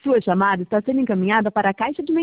Sua chamada está sendo encaminhada para a caixa de